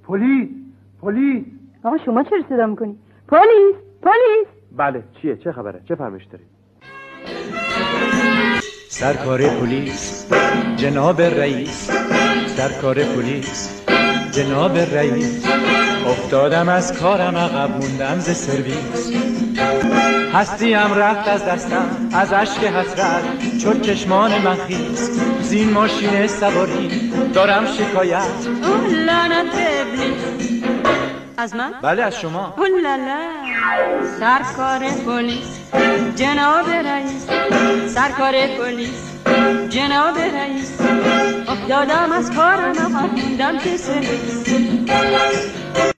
پلیس پلیس. آقا شما چرا صدا میکنی؟ پلیس پلیس. بله چیه؟ چه خبره؟ چه فرمایش داری؟ سرکار پلیس جناب رئیس، سرکار پلیس جناب رئیس، افتادم از کارم عقب موندم ز سرویس، هستیم رفت از دستم از اشک حسرت، چون چشمان من خیس زین ماشین سواری دارم شکایت. لعنت ابلیس. از من؟ بله از شما. اولالا سرکار پلیس جناب رئیس، سرکار پلیس جناب رئیس، افتادم از کارم عقب موندم که سرویس.